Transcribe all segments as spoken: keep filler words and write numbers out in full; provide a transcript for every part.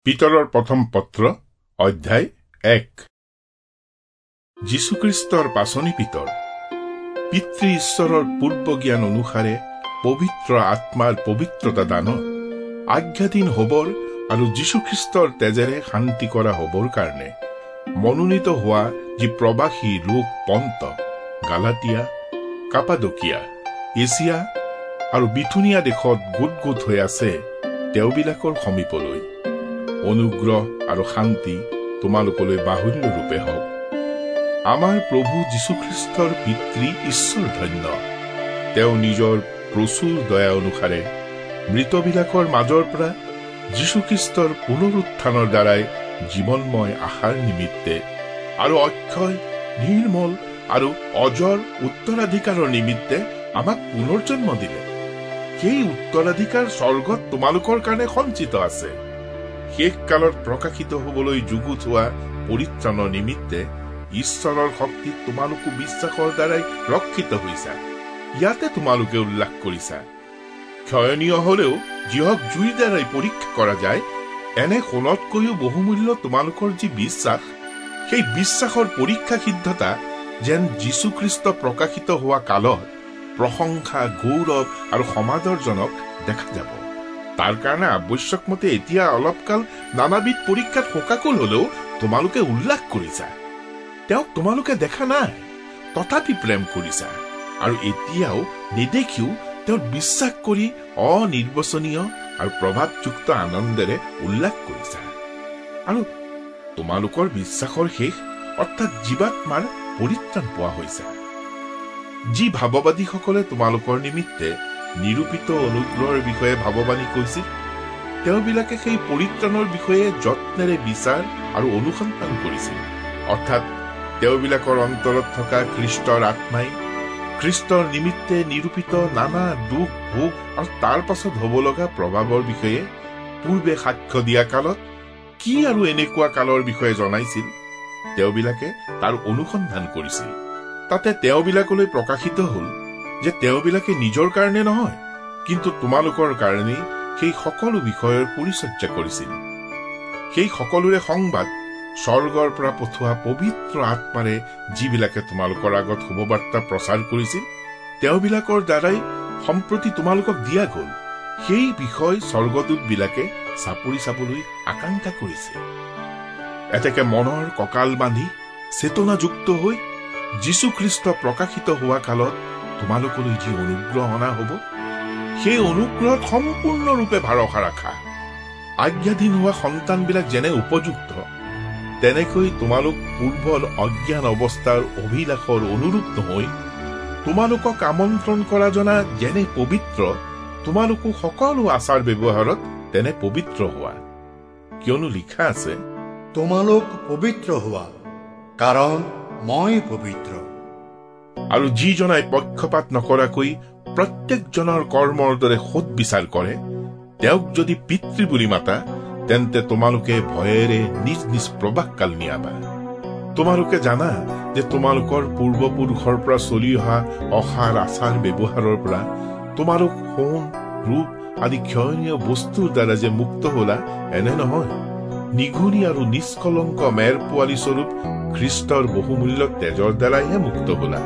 পিতৰৰ প্ৰথম পত্ৰ অধ্যায় এক। যীশুখ্ৰীষ্টৰ পাচনি পিতৰ পিতৃ ঈশ্বৰৰ পূৰ্ব জ্ঞান অনুসাৰে পবিত্ৰ আত্মাৰ পবিত্ৰতা দানত আজ্ঞাধীন হবৰ আৰু যীশুখ্ৰীষ্টৰ তেজেৰে শান্তি কৰা হবৰ কাৰণে মনোনীত হোৱা যি প্ৰবাসী লোক পন্ত, গালাতিয়া, কাপাদকিয়া, এছিয়া আৰু বিথুনিয়া দেশত গোট গোট হৈ আছে তেওঁবিলাকৰ সমীপলৈ অনুগ্ৰহ আৰু শান্তি তোমালোকলৈ বাহুল্য ৰূপে হওক। আমাৰ প্ৰভু যীশুখ্ৰীষ্টৰ পিতৃ ঈশ্বৰ ধন্য। তেওঁ নিজৰ প্ৰচুৰ দয়া অনুসাৰে মৃতবিলাকৰ মাজৰ পৰা যীশুখ্ৰীষ্টৰ পুনৰুত্থানৰ দ্বাৰাই জীৱনময় আশাৰ নিমিত্তে আৰু অক্ষয়, নিৰ্মল আৰু অজৰ উত্তৰাধিকাৰৰ নিমিত্তে আমাক পুনৰ্জন্ম দিলে। সেই উত্তৰাধিকাৰ স্বৰ্গত তোমালোকৰ কাৰণে সঞ্চিত আছে। শেষ কালত প্ৰকাশিত হবলৈ যুগুত হোৱা পৰিত্ৰাণৰ নিমিত্তে ঈশ্বৰৰ শক্তিত তোমালোকো বিশ্বাসৰ দ্বাৰাই ৰক্ষিত হৈছা। ইয়াতে তোমালোকে উল্লেখ কৰিছা, ক্ষয়নীয় হলেও যিহক জুইৰ দ্বাৰাই পৰীক্ষা কৰা যায়, এনে সোণতকৈও বহুমূল্য তোমালোকৰ যি বিশ্বাস, সেই বিশ্বাসৰ পৰীক্ষা সিদ্ধতা যেন যীশুখ্ৰীষ্ট প্ৰকাশিত হোৱা কালত প্ৰশংসা, গৌৰৱ আৰু সমাদৰজনক দেখা যাব। তাৰ কাৰণে আৱশ্যক মতে এতিয়া অলপকাল নানাবিধ পৰীক্ষাত শোকাকুল হলেও তোমালোকে উল্লেখ কৰিছা। তেওঁক তোমালোকে দেখা নাই, তথাপি প্ৰেম কৰিছা, আৰু এতিয়াও নেদেখিও তেওঁক বিশ্বাস কৰি অনিৰ্বচনীয় আৰু প্ৰভাৱযুক্ত আনন্দেৰে উল্লেখ কৰিছা। আৰু তোমালোকৰ বিশ্বাসৰ শেষ অৰ্থাৎ জীৱাত্মাৰ পৰিত্ৰাণ পোৱা হৈছে। যি ভাৱবাদীসকলে তোমালোকৰ নিমিত্তে নিৰূপিত অনুগ্ৰহৰ বিষয়ে ভাৱবাণী কৈছিল, তেওঁবিলাকে সেই পৰিত্ৰাণৰ বিষয়ে যত্নেৰে বিচাৰ আৰু অনুসন্ধান কৰিছিল। অৰ্থাৎ তেওঁবিলাকৰ অন্তৰত থকা খ্ৰীষ্টৰ আত্মাই খ্ৰীষ্টৰ নিমিত্তে নিৰূপিত নানা দুখ, ভোগ আৰু তাৰ পাছত হব লগা প্ৰভাৱৰ বিষয়ে পূৰ্বে সাক্ষ্য দিয়া কালত কি আৰু এনেকুৱা কালৰ বিষয়ে জনাইছিল, তেওঁবিলাকে তাৰ অনুসন্ধান কৰিছিল। তাতে তেওঁবিলাকলৈ প্ৰকাশিত হল যে তেওঁবিলাকে নিজৰ কাৰণে নহয়, কিন্তু তোমালোকৰ কাৰণেই সেই সকলো বিষয়ৰ পৰিচৰ্যা কৰিছিল। সেই সকলোৰে সংবাদ স্বৰ্গৰ পৰা পঠোৱা পবিত্ৰ আত্মাৰে যিবিলাকে তোমালোকৰ আগত শুভবাৰ্তা প্ৰচাৰ কৰিছিল, তেওঁবিলাকৰ দ্বাৰাই সম্প্ৰতি তোমালোকক দিয়া গল। সেই বিষয় স্বৰ্গদূত বিলাকে চাপৰি চাবলৈ আকাংক্ষা কৰিছে। এতেকে মনৰ কঁকাল বান্ধি চেতনাযুক্ত হৈ যীশুখ্ৰীষ্ট প্ৰকাশিত হোৱা কালত তোমালোকলৈ যি অনুগ্ৰহ অনা হব, সেই অনুগ্ৰহত সম্পূৰ্ণৰূপে ভৰসা ৰাখা। আজ্ঞাধীন হোৱা সন্তানবিলাক যেনে উপযুক্ত, তেনেকৈ তোমালোক পূৰ্বৰ অজ্ঞান অৱস্থাৰ অভিলাষৰ অনুৰূপ নহৈ তোমালোকক আমন্ত্ৰণ কৰা জনা যেনে পবিত্ৰ, তোমালোকো সকলো আচাৰ ব্যৱহাৰত তেনে পবিত্ৰ হোৱা। কিয়নো লিখা আছে, তোমালোক পবিত্ৰ হোৱা, কাৰণ মই পবিত্ৰ। আৰু যিজনাই পক্ষপাত নকৰাকৈ প্ৰত্যেকজনৰ কৰ্মৰ দৰে সোধ বিচাৰ কৰে, তেওঁক যদি পিতৃ বুলি মাতা, তেন্তে তোমালোকে ভয়েৰে নিজ নিজ প্ৰবাসকাল নিয়াবা। তোমালোকে জানা যে তোমালোকৰ পূৰ্বপুৰুষৰ পৰা চলি অহা অসাৰ আচাৰ ব্যৱহাৰৰ পৰা তোমালোক সোণ, ৰূপ আদি ক্ষয়নীয় বস্তুৰ দ্বাৰা যে মুক্ত হলা, এনে নহয়। নিগুণী আৰু নিষ্কলংক মেৰ পোৱালী স্বৰূপ খ্ৰীষ্টৰ বহুমূল্য তেজৰ দ্বাৰাইহে মুক্ত হলা।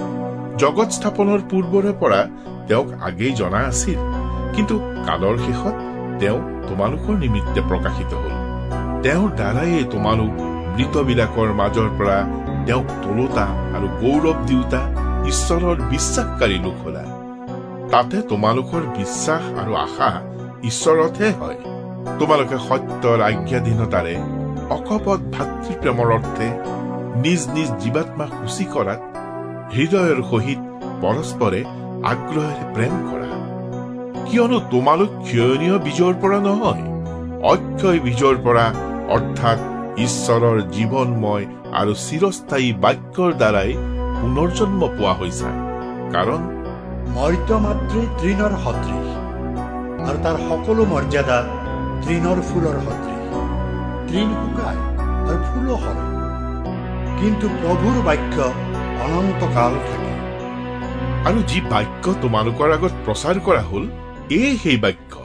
জগত স্থাপনৰ পূৰ্বৰে পৰা তেওঁক আগেই জনা আছিল, কিন্তু কালৰ শেষত তেওঁ তোমালোকৰ নিমিত্তে প্ৰকাশিত হল। তেওঁৰ দ্বাৰাই তোমালোক মৃতবিলাকৰ মাজৰ পৰা তেওঁক তলোতা আৰু গৌৰৱ দিওতা ঈশ্বৰৰ বিশ্বাসকাৰী লোক হলা। তাতে তোমালোকৰ বিশ্বাস আৰু আশা ঈশ্বৰতহে হয়। তোমালোকে সত্যৰ আজ্ঞাধীনতাৰে অকপট ভাতৃপ্ৰেমৰ অৰ্থে নিজ নিজ জীৱাত্মা সূচী কৰাত হৃদয়ৰ সহিত পৰস্পৰে আগ্ৰহেৰে প্ৰেম কৰা। কিয়নো তোমালোক ক্ষয়নীয় বীজৰ পৰা নহয়, অক্ষয় বীজৰ পৰা, অৰ্থাৎ ঈশ্বৰৰ জীৱনময় আৰু চিৰস্থায়ী বাক্যৰ দ্বাৰাই পুনৰ্জন্ম পোৱা হৈছে। কাৰণ মৰ্ত্য মাতৃ তৃণৰ সদৃশ, আৰু তাৰ সকলো মৰ্যাদা তৃণৰ ফুলৰ সদৃশ। তৃণ শুকায় আৰু ফুলো সৰে, কিন্তু প্ৰভুৰ বাক্য অনন্তকাল থাকে। আৰু যি বাক্য তোমালোকৰ আগত প্ৰচাৰ কৰা হল, এই সেই বাক্য